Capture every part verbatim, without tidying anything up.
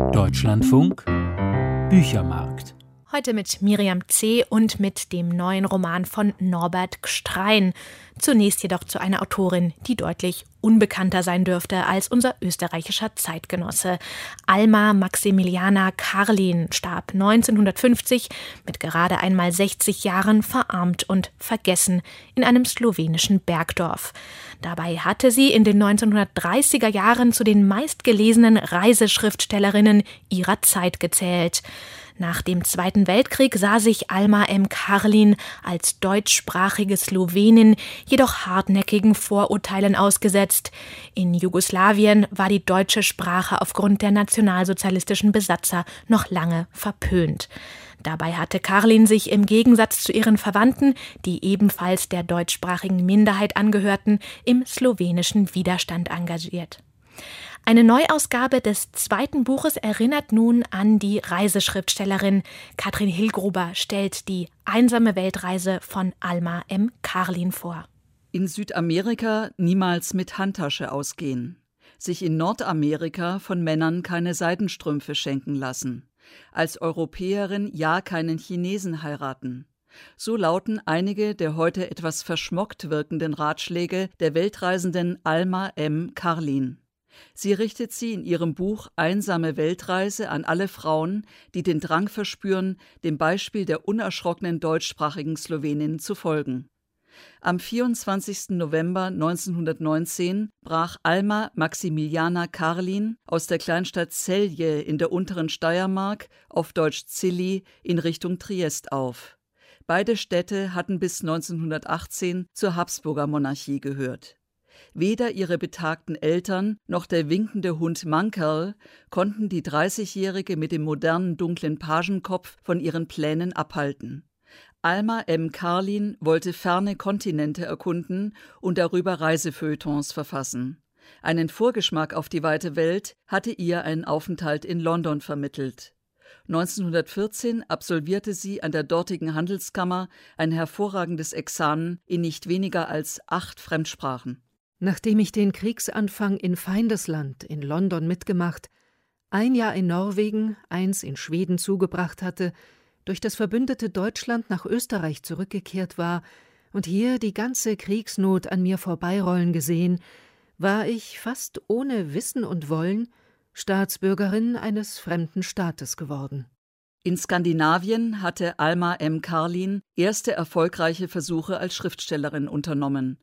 Deutschlandfunk Büchermarkt. Heute mit Miriam C. und mit dem neuen Roman von Norbert Gstrein. Zunächst jedoch zu einer Autorin, die deutlich unbekannter sein dürfte als unser österreichischer Zeitgenosse. Alma Maximiliana Karlin starb neunzehnhundertfünfzig mit gerade einmal sechzig Jahren verarmt und vergessen in einem slowenischen Bergdorf. Dabei hatte sie in den neunzehnhundertdreißiger Jahren zu den meistgelesenen Reiseschriftstellerinnen ihrer Zeit gezählt. Nach dem Zweiten Weltkrieg sah sich Alma M. Karlin als deutschsprachige Slowenin jedoch hartnäckigen Vorurteilen ausgesetzt. In Jugoslawien war die deutsche Sprache aufgrund der nationalsozialistischen Besatzer noch lange verpönt. Dabei hatte Karlin sich im Gegensatz zu ihren Verwandten, die ebenfalls der deutschsprachigen Minderheit angehörten, im slowenischen Widerstand engagiert. Eine Neuausgabe des zweiten Buches erinnert nun an die Reiseschriftstellerin. Katrin Hillgruber stellt die einsame Weltreise von Alma M. Karlin vor. In Südamerika niemals mit Handtasche ausgehen. Sich in Nordamerika von Männern keine Seidenstrümpfe schenken lassen. Als Europäerin ja keinen Chinesen heiraten. So lauten einige der heute etwas verschmockt wirkenden Ratschläge der weltreisenden Alma M. Karlin. Sie richtet sie in ihrem Buch Einsame Weltreise an alle Frauen, die den Drang verspüren, dem Beispiel der unerschrockenen deutschsprachigen Slowenin zu folgen. Am vierundzwanzigsten November neunzehnhundertneunzehn brach Alma Maximiliana Karlin aus der Kleinstadt Celje in der unteren Steiermark, auf Deutsch Zilli, in Richtung Triest auf. Beide Städte hatten bis neunzehnhundertachtzehn zur Habsburger Monarchie gehört. Weder ihre betagten Eltern noch der winkende Hund Mankerl konnten die dreißigjährige mit dem modernen dunklen Pagenkopf von ihren Plänen abhalten. Alma M. Karlin wollte ferne Kontinente erkunden und darüber Reisefeuilletons verfassen. Einen Vorgeschmack auf die weite Welt hatte ihr ein Aufenthalt in London vermittelt. neunzehnhundertvierzehn absolvierte sie an der dortigen Handelskammer ein hervorragendes Examen in nicht weniger als acht Fremdsprachen. Nachdem ich den Kriegsanfang in Feindesland in London mitgemacht, ein Jahr in Norwegen, eins in Schweden zugebracht hatte, durch das verbündete Deutschland nach Österreich zurückgekehrt war und hier die ganze Kriegsnot an mir vorbeirollen gesehen, war ich fast ohne Wissen und Wollen Staatsbürgerin eines fremden Staates geworden. In Skandinavien hatte Alma M. Karlin erste erfolgreiche Versuche als Schriftstellerin unternommen.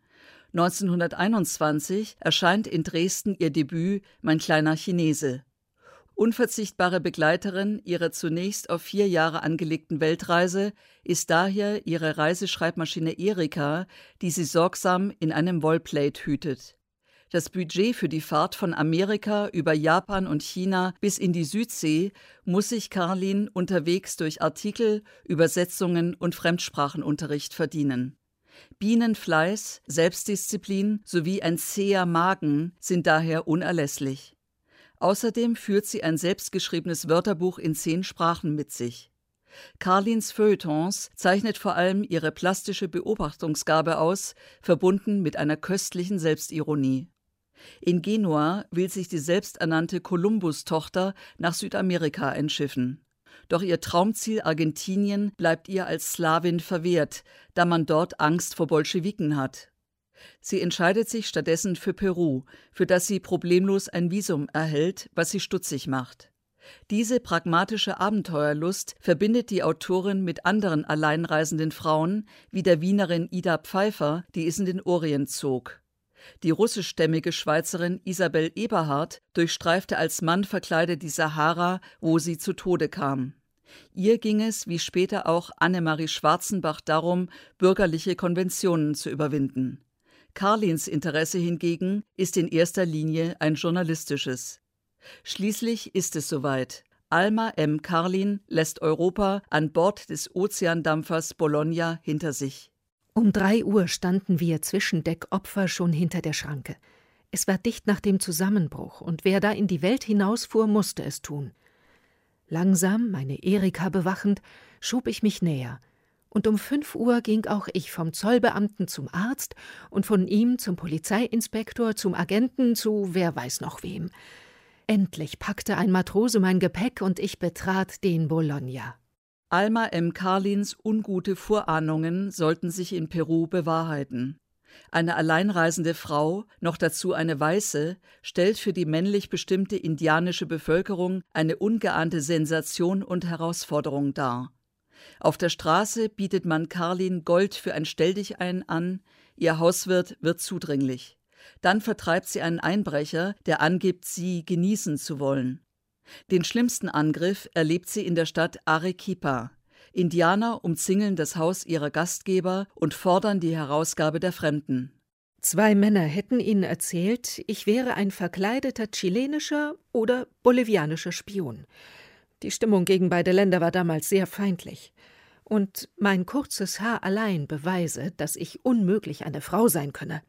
neunzehnhunderteinundzwanzig erscheint in Dresden ihr Debüt »Mein kleiner Chinese«. Unverzichtbare Begleiterin ihrer zunächst auf vier Jahre angelegten Weltreise ist daher ihre Reiseschreibmaschine Erika, die sie sorgsam in einem Wollplate hütet. Das Budget für die Fahrt von Amerika über Japan und China bis in die Südsee muss sich Karlin unterwegs durch Artikel, Übersetzungen und Fremdsprachenunterricht verdienen. Bienenfleiß, Selbstdisziplin sowie ein zäher Magen sind daher unerlässlich. Außerdem führt sie ein selbstgeschriebenes Wörterbuch in zehn Sprachen mit sich. Karlins Feuilletons zeichnet vor allem ihre plastische Beobachtungsgabe aus, verbunden mit einer köstlichen Selbstironie. In Genua will sich die selbsternannte Kolumbus-Tochter nach Südamerika einschiffen. Doch ihr Traumziel Argentinien bleibt ihr als Slawin verwehrt, da man dort Angst vor Bolschewiken hat. Sie entscheidet sich stattdessen für Peru, für das sie problemlos ein Visum erhält, was sie stutzig macht. Diese pragmatische Abenteuerlust verbindet die Autorin mit anderen alleinreisenden Frauen, wie der Wienerin Ida Pfeiffer, die es in den Orient zog. Die russischstämmige Schweizerin Isabel Eberhard durchstreifte als Mann verkleidet die Sahara, wo sie zu Tode kam. Ihr ging es, wie später auch Annemarie Schwarzenbach, darum, bürgerliche Konventionen zu überwinden. Karlins Interesse hingegen ist in erster Linie ein journalistisches. Schließlich ist es soweit. Alma M. Karlin lässt Europa an Bord des Ozeandampfers Bologna hinter sich. Um drei Uhr standen wir Zwischendeckopfer schon hinter der Schranke. Es war dicht nach dem Zusammenbruch, und wer da in die Welt hinausfuhr, musste es tun. Langsam, meine Erika bewachend, schob ich mich näher. Und um fünf Uhr ging auch ich vom Zollbeamten zum Arzt und von ihm zum Polizeiinspektor, zum Agenten, zu wer weiß noch wem. Endlich packte ein Matrose mein Gepäck und ich betrat den Bologna. Alma M. Karlins ungute Vorahnungen sollten sich in Peru bewahrheiten. Eine alleinreisende Frau, noch dazu eine Weiße, stellt für die männlich bestimmte indianische Bevölkerung eine ungeahnte Sensation und Herausforderung dar. Auf der Straße bietet man Karlin Gold für ein Stelldichein an, ihr Hauswirt wird zudringlich. Dann vertreibt sie einen Einbrecher, der angibt, sie genießen zu wollen. Den schlimmsten Angriff erlebt sie in der Stadt Arequipa. Indianer umzingeln das Haus ihrer Gastgeber und fordern die Herausgabe der Fremden. Zwei Männer hätten ihnen erzählt, ich wäre ein verkleideter chilenischer oder bolivianischer Spion. Die Stimmung gegen beide Länder war damals sehr feindlich. Und mein kurzes Haar allein beweise, dass ich unmöglich eine Frau sein könne.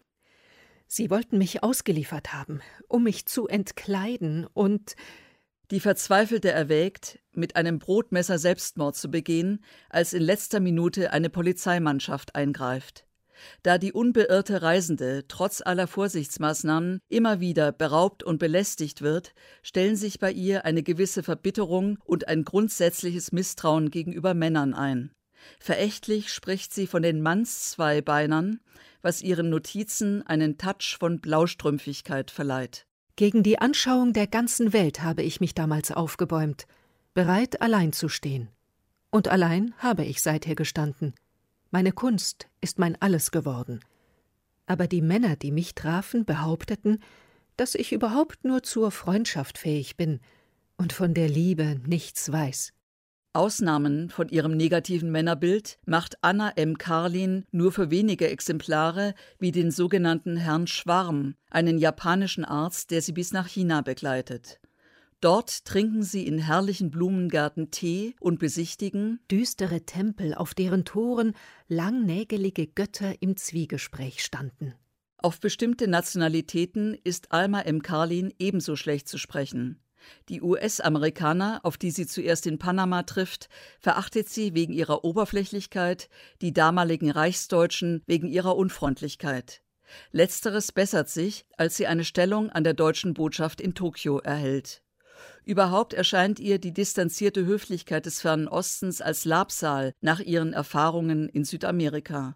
Sie wollten mich ausgeliefert haben, um mich zu entkleiden und... Die Verzweifelte erwägt, mit einem Brotmesser Selbstmord zu begehen, als in letzter Minute eine Polizeimannschaft eingreift. Da die unbeirrte Reisende trotz aller Vorsichtsmaßnahmen immer wieder beraubt und belästigt wird, stellen sich bei ihr eine gewisse Verbitterung und ein grundsätzliches Misstrauen gegenüber Männern ein. Verächtlich spricht sie von den Mannszweibeinern, was ihren Notizen einen Touch von Blaustrümpfigkeit verleiht. Gegen die Anschauung der ganzen Welt habe ich mich damals aufgebäumt, bereit, allein zu stehen. Und allein habe ich seither gestanden. Meine Kunst ist mein Alles geworden. Aber die Männer, die mich trafen, behaupteten, dass ich überhaupt nur zur Freundschaft fähig bin und von der Liebe nichts weiß. Ausnahmen von ihrem negativen Männerbild macht Anna M. Karlin nur für wenige Exemplare, wie den sogenannten Herrn Schwarm, einen japanischen Arzt, der sie bis nach China begleitet. Dort trinken sie in herrlichen Blumengärten Tee und besichtigen düstere Tempel, auf deren Toren langnägelige Götter im Zwiegespräch standen. Auf bestimmte Nationalitäten ist Alma M. Karlin ebenso schlecht zu sprechen. Die U S-Amerikaner, auf die sie zuerst in Panama trifft, verachtet sie wegen ihrer Oberflächlichkeit, die damaligen Reichsdeutschen wegen ihrer Unfreundlichkeit. Letzteres bessert sich, als sie eine Stellung an der deutschen Botschaft in Tokio erhält. Überhaupt erscheint ihr die distanzierte Höflichkeit des Fernen Ostens als Labsal nach ihren Erfahrungen in Südamerika.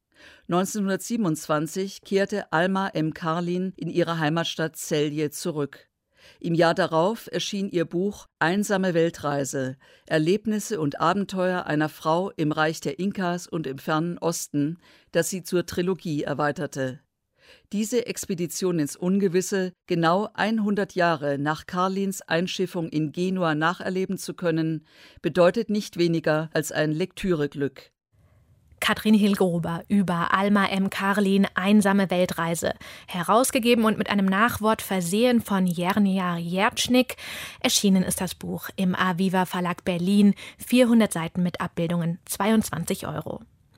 neunzehnhundertsiebenundzwanzig kehrte Alma M. Karlin in ihre Heimatstadt Celje zurück. Im Jahr darauf erschien ihr Buch »Einsame Weltreise – Erlebnisse und Abenteuer einer Frau im Reich der Inkas und im Fernen Osten«, das sie zur Trilogie erweiterte. Diese Expedition ins Ungewisse, genau hundert Jahre nach Karlins Einschiffung in Genua nacherleben zu können, bedeutet nicht weniger als ein Lektüreglück. Katrin Hill-Gruber über Alma M. Karlin, Einsame Weltreise. Herausgegeben und mit einem Nachwort versehen von Jernia Jertschnik. Erschienen ist das Buch im Aviva Verlag Berlin. vierhundert Seiten mit Abbildungen, zweiundzwanzig Euro.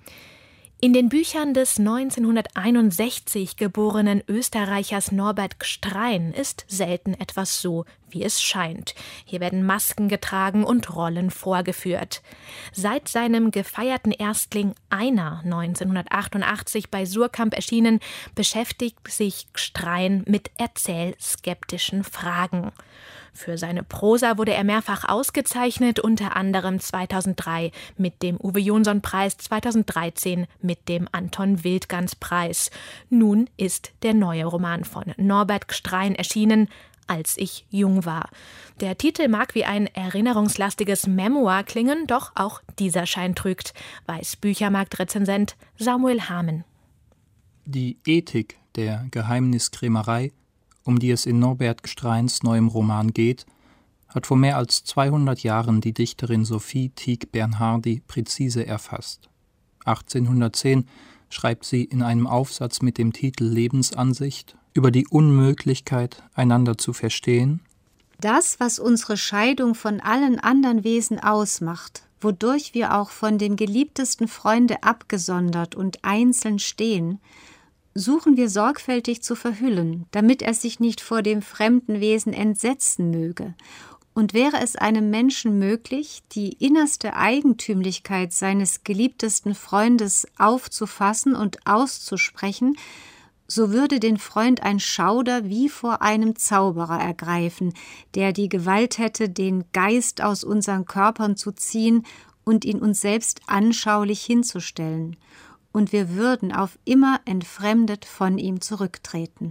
In den Büchern des neunzehnhunderteinundsechzig geborenen Österreichers Norbert Gstrein ist selten etwas so, wie es scheint. Hier werden Masken getragen und Rollen vorgeführt. Seit seinem gefeierten Erstling Einer neunzehnhundertachtundachtzig bei Suhrkamp erschienen, beschäftigt sich Gstrein mit erzählskeptischen Fragen. Für seine Prosa wurde er mehrfach ausgezeichnet, unter anderem zweitausenddrei mit dem Uwe-Jonsson-Preis, zweitausenddreizehn mit dem Anton-Wildgans-Preis. Nun ist der neue Roman von Norbert Gstrein erschienen, Als ich jung war. Der Titel mag wie ein erinnerungslastiges Memoir klingen, doch auch dieser Schein trügt, weiß Büchermarkt-Rezensent Samuel Hamann. Die Ethik der Geheimniskrämerei, um die es in Norbert Gstreins neuem Roman geht, hat vor mehr als zweihundert Jahren die Dichterin Sophie Tieck-Bernhardi präzise erfasst. achtzehnhundertzehn schreibt sie in einem Aufsatz mit dem Titel Lebensansicht über die Unmöglichkeit, einander zu verstehen: Das, was unsere Scheidung von allen anderen Wesen ausmacht, wodurch wir auch von den geliebtesten Freunde abgesondert und einzeln stehen, suchen wir sorgfältig zu verhüllen, damit er sich nicht vor dem fremden Wesen entsetzen möge. Und wäre es einem Menschen möglich, die innerste Eigentümlichkeit seines geliebtesten Freundes aufzufassen und auszusprechen, so würde den Freund ein Schauder wie vor einem Zauberer ergreifen, der die Gewalt hätte, den Geist aus unseren Körpern zu ziehen und ihn uns selbst anschaulich hinzustellen, und wir würden auf immer entfremdet von ihm zurücktreten.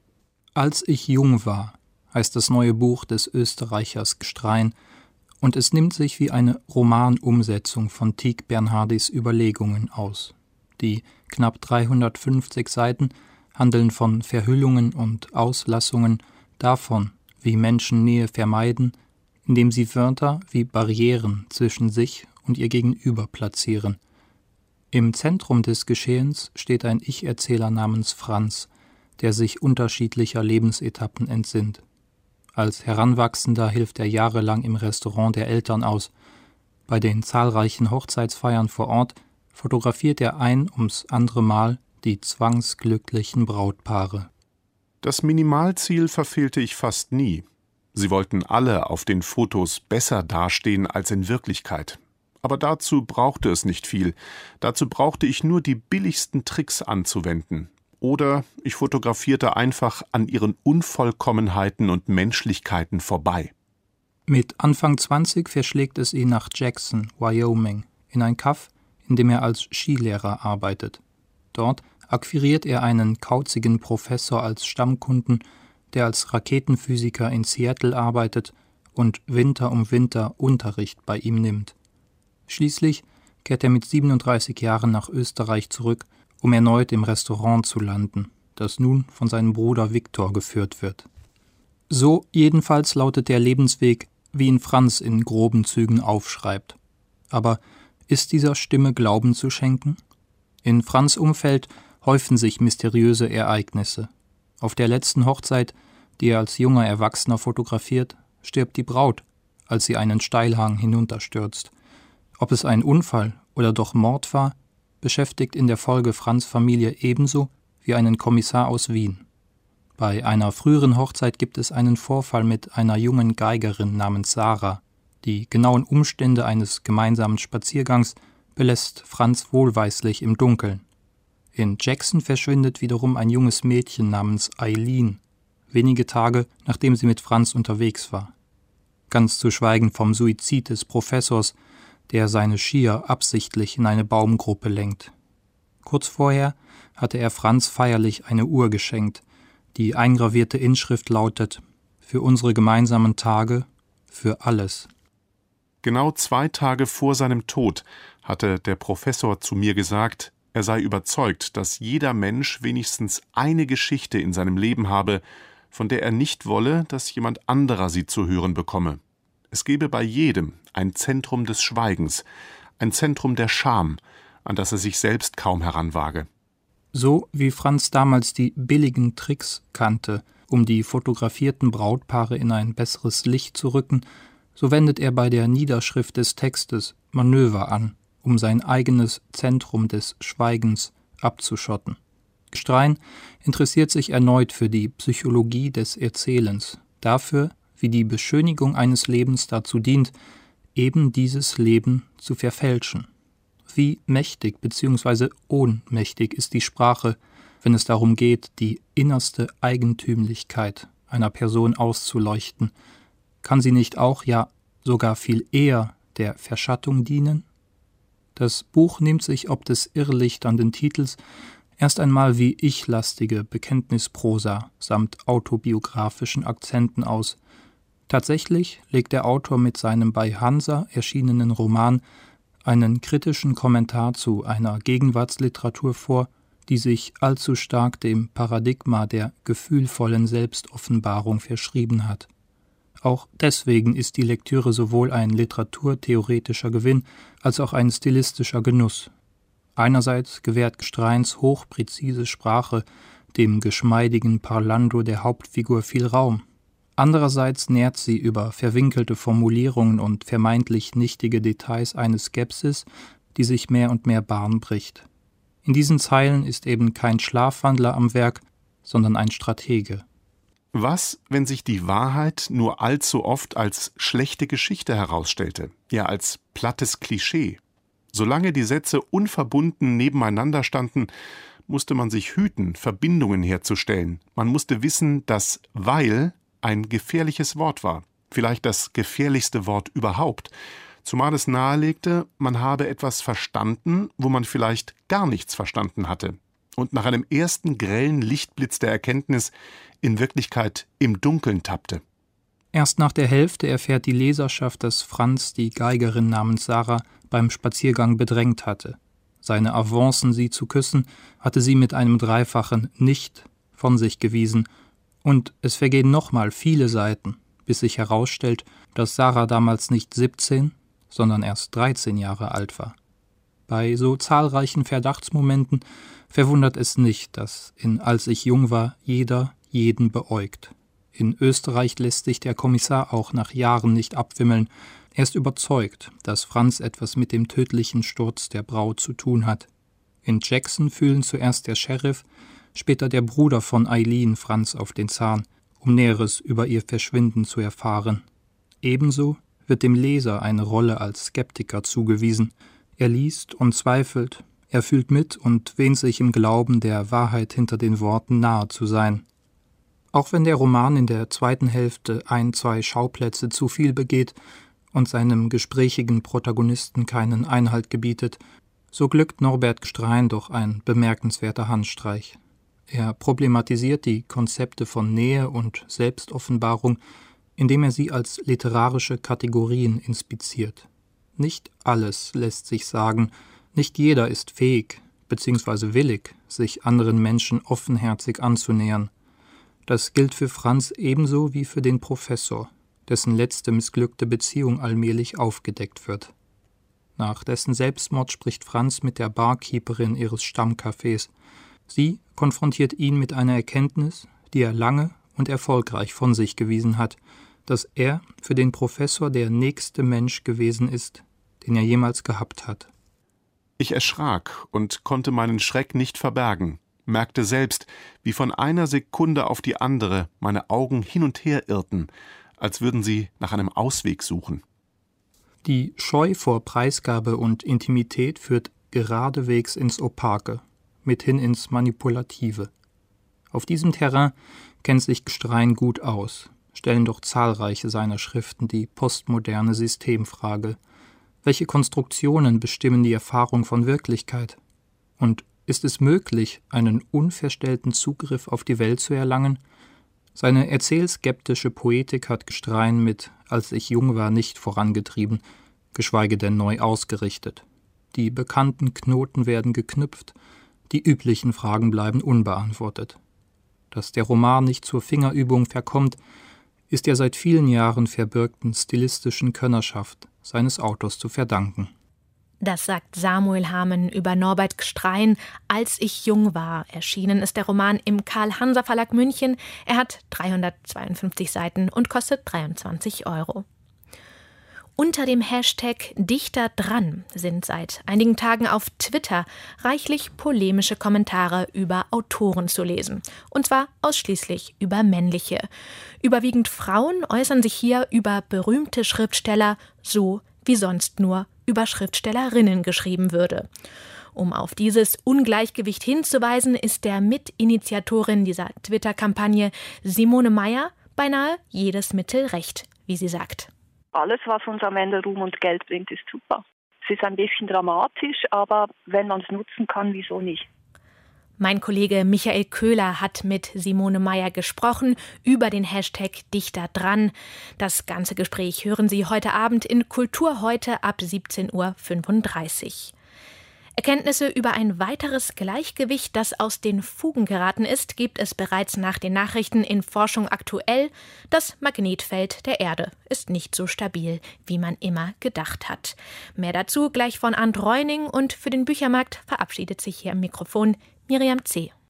Als ich jung war, heißt das neue Buch des Österreichers Gstrein, und es nimmt sich wie eine Romanumsetzung von Tieck Bernhardis Überlegungen aus. Die knapp dreihundertfünfzig Seiten handeln von Verhüllungen und Auslassungen, davon, wie Menschen Nähe vermeiden, indem sie Wörter wie Barrieren zwischen sich und ihr Gegenüber platzieren. Im Zentrum des Geschehens steht ein Ich-Erzähler namens Franz, der sich unterschiedlicher Lebensetappen entsinnt. Als Heranwachsender hilft er jahrelang im Restaurant der Eltern aus. Bei den zahlreichen Hochzeitsfeiern vor Ort fotografiert er ein ums andere Mal die zwangsglücklichen Brautpaare. Das Minimalziel verfehlte ich fast nie. Sie wollten alle auf den Fotos besser dastehen als in Wirklichkeit. Aber dazu brauchte es nicht viel. Dazu brauchte ich nur die billigsten Tricks anzuwenden. Oder ich fotografierte einfach an ihren Unvollkommenheiten und Menschlichkeiten vorbei. Mit Anfang zwanzig verschlägt es ihn nach Jackson, Wyoming, in ein Kaff, in dem er als Skilehrer arbeitet. Dort akquiriert er einen kauzigen Professor als Stammkunden, der als Raketenphysiker in Seattle arbeitet und Winter um Winter Unterricht bei ihm nimmt. Schließlich kehrt er mit siebenunddreißig Jahren nach Österreich zurück, um erneut im Restaurant zu landen, das nun von seinem Bruder Viktor geführt wird. So jedenfalls lautet der Lebensweg, wie ihn Franz in groben Zügen aufschreibt. Aber ist dieser Stimme Glauben zu schenken? In Franz' Umfeld häufen sich mysteriöse Ereignisse. Auf der letzten Hochzeit, die er als junger Erwachsener fotografiert, stirbt die Braut, als sie einen Steilhang hinunterstürzt. Ob es ein Unfall oder doch Mord war, beschäftigt in der Folge Franz' Familie ebenso wie einen Kommissar aus Wien. Bei einer früheren Hochzeit gibt es einen Vorfall mit einer jungen Geigerin namens Sarah. Die genauen Umstände eines gemeinsamen Spaziergangs belässt Franz wohlweislich im Dunkeln. In Jackson verschwindet wiederum ein junges Mädchen namens Eileen, wenige Tage nachdem sie mit Franz unterwegs war. Ganz zu schweigen vom Suizid des Professors, der seine Skier absichtlich in eine Baumgruppe lenkt. Kurz vorher hatte er Franz feierlich eine Uhr geschenkt. Die eingravierte Inschrift lautet: Für unsere gemeinsamen Tage, für alles. Genau zwei Tage vor seinem Tod hatte der Professor zu mir gesagt, er sei überzeugt, dass jeder Mensch wenigstens eine Geschichte in seinem Leben habe, von der er nicht wolle, dass jemand anderer sie zu hören bekomme. Es gebe bei jedem ein Zentrum des Schweigens, ein Zentrum der Scham, an das er sich selbst kaum heranwage. So wie Franz damals die billigen Tricks kannte, um die fotografierten Brautpaare in ein besseres Licht zu rücken, so wendet er bei der Niederschrift des Textes Manöver an, um sein eigenes Zentrum des Schweigens abzuschotten. Gstrein interessiert sich erneut für die Psychologie des Erzählens, dafür, wie die Beschönigung eines Lebens dazu dient, eben dieses Leben zu verfälschen. Wie mächtig bzw. ohnmächtig ist die Sprache, wenn es darum geht, die innerste Eigentümlichkeit einer Person auszuleuchten. Kann sie nicht auch, ja sogar viel eher, der Verschattung dienen? Das Buch nimmt sich ob des irrlichternden Titels erst einmal wie ich-lastige Bekenntnisprosa samt autobiografischen Akzenten aus. Tatsächlich legt der Autor mit seinem bei Hansa erschienenen Roman einen kritischen Kommentar zu einer Gegenwartsliteratur vor, die sich allzu stark dem Paradigma der gefühlvollen Selbstoffenbarung verschrieben hat. Auch deswegen ist die Lektüre sowohl ein literaturtheoretischer Gewinn als auch ein stilistischer Genuss. Einerseits gewährt Gstreins hochpräzise Sprache dem geschmeidigen Parlando der Hauptfigur viel Raum. Andererseits nährt sie über verwinkelte Formulierungen und vermeintlich nichtige Details eine Skepsis, die sich mehr und mehr Bahn bricht. In diesen Zeilen ist eben kein Schlafwandler am Werk, sondern ein Stratege. Was, wenn sich die Wahrheit nur allzu oft als schlechte Geschichte herausstellte, ja als plattes Klischee? Solange die Sätze unverbunden nebeneinander standen, musste man sich hüten, Verbindungen herzustellen. Man musste wissen, dass weil ein gefährliches Wort war. Vielleicht das gefährlichste Wort überhaupt. Zumal es nahelegte, man habe etwas verstanden, wo man vielleicht gar nichts verstanden hatte. Und nach einem ersten grellen Lichtblitz der Erkenntnis in Wirklichkeit im Dunkeln tappte. Erst nach der Hälfte erfährt die Leserschaft, dass Franz die Geigerin namens Sarah beim Spaziergang bedrängt hatte. Seine Avancen, sie zu küssen, hatte sie mit einem dreifachen Nicht von sich gewiesen. Und es vergehen nochmal viele Seiten, bis sich herausstellt, dass Sarah damals nicht siebzehn, sondern erst dreizehn Jahre alt war. Bei so zahlreichen Verdachtsmomenten verwundert es nicht, dass in Als ich jung war jeder jeden beäugt. In Österreich lässt sich der Kommissar auch nach Jahren nicht abwimmeln. Er ist überzeugt, dass Franz etwas mit dem tödlichen Sturz der Braut zu tun hat. In Jackson fühlen zuerst der Sheriff, später der Bruder von Eileen Franz auf den Zahn, um Näheres über ihr Verschwinden zu erfahren. Ebenso wird dem Leser eine Rolle als Skeptiker zugewiesen. Er liest und zweifelt, er fühlt mit und wähnt sich im Glauben, der Wahrheit hinter den Worten nahe zu sein. Auch wenn der Roman in der zweiten Hälfte ein, zwei Schauplätze zu viel begeht und seinem gesprächigen Protagonisten keinen Einhalt gebietet, so glückt Norbert Gstrein doch ein bemerkenswerter Handstreich. Er problematisiert die Konzepte von Nähe und Selbstoffenbarung, indem er sie als literarische Kategorien inspiziert. Nicht alles lässt sich sagen, nicht jeder ist fähig bzw. willig, sich anderen Menschen offenherzig anzunähern. Das gilt für Franz ebenso wie für den Professor, dessen letzte missglückte Beziehung allmählich aufgedeckt wird. Nach dessen Selbstmord spricht Franz mit der Barkeeperin ihres Stammcafés. Sie konfrontiert ihn mit einer Erkenntnis, die er lange und erfolgreich von sich gewiesen hat, dass er für den Professor der nächste Mensch gewesen ist, den er jemals gehabt hat. Ich erschrak und konnte meinen Schreck nicht verbergen, merkte selbst, wie von einer Sekunde auf die andere meine Augen hin und her irrten, als würden sie nach einem Ausweg suchen. Die Scheu vor Preisgabe und Intimität führt geradewegs ins Opake, mithin ins Manipulative. Auf diesem Terrain kennt sich Gstrein gut aus, stellen doch zahlreiche seiner Schriften die postmoderne Systemfrage. Welche Konstruktionen bestimmen die Erfahrung von Wirklichkeit? Und ist es möglich, einen unverstellten Zugriff auf die Welt zu erlangen? Seine erzählskeptische Poetik hat Gstrein mit Als ich jung war nicht vorangetrieben, geschweige denn neu ausgerichtet. Die bekannten Knoten werden geknüpft, die üblichen Fragen bleiben unbeantwortet. Dass der Roman nicht zur Fingerübung verkommt, ist der seit vielen Jahren verbürgten stilistischen Könnerschaft seines Autors zu verdanken. Das sagt Samuel Hamann über Norbert Gstrein. Als ich jung war, erschienen ist der Roman im Karl-Hanser-Verlag München. Er hat dreihundertzweiundfünfzig Seiten und kostet dreiundzwanzig Euro. Unter dem Hashtag Dichter dran sind seit einigen Tagen auf Twitter reichlich polemische Kommentare über Autoren zu lesen. Und zwar ausschließlich über männliche. Überwiegend Frauen äußern sich hier über berühmte Schriftsteller so, wie sonst nur über Schriftstellerinnen geschrieben würde. Um auf dieses Ungleichgewicht hinzuweisen, ist der Mitinitiatorin dieser Twitter-Kampagne Simone Meyer beinahe jedes Mittel recht, wie sie sagt. Alles, was uns am Ende Ruhm und Geld bringt, ist super. Es ist ein bisschen dramatisch, aber wenn man es nutzen kann, wieso nicht? Mein Kollege Michael Köhler hat mit Simone Meyer gesprochen über den Hashtag Dichter dran. Das ganze Gespräch hören Sie heute Abend in Kultur heute ab siebzehn Uhr fünfunddreißig. Erkenntnisse über ein weiteres Gleichgewicht, das aus den Fugen geraten ist, gibt es bereits nach den Nachrichten in Forschung aktuell. Das Magnetfeld der Erde ist nicht so stabil, wie man immer gedacht hat. Mehr dazu gleich von Arndt Reuning und für den Büchermarkt verabschiedet sich hier am Mikrofon Miriam C.